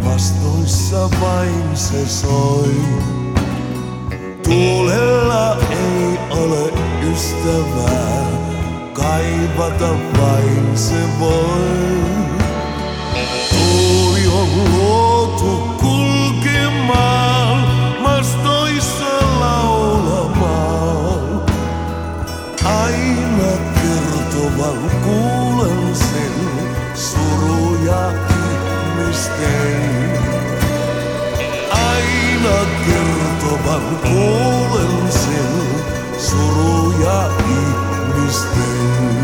Vastoissa vain se soi. Tuulella ei ole ystävää, kaivata vain se voi. Tuuli on luotu kulkemaan, mastoissa laulamaan. Aina kertovan kuulen sen suruja ihmisten. Aina kertovan kuulen sen suruja ihmisten.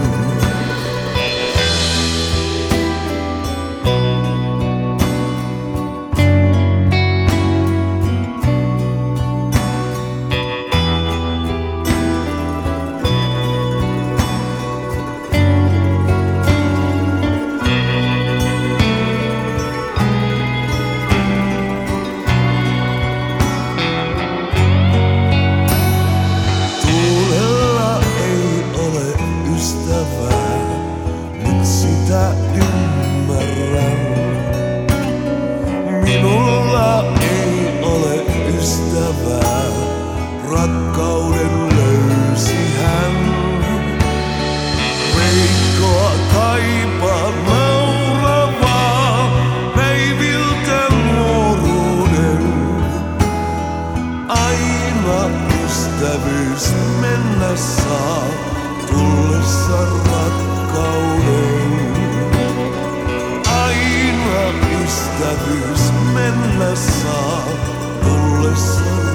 Nyt sitä ymmärrän. Minulla ei ole ystävää, rakkauden löysi hän. Veikkoa kaipaa nauravaa, päiviltä nuoruuden. Aina ystävyys mennä saa, tullessa rakkauden. Aina ystävyys mennä saa, tullessa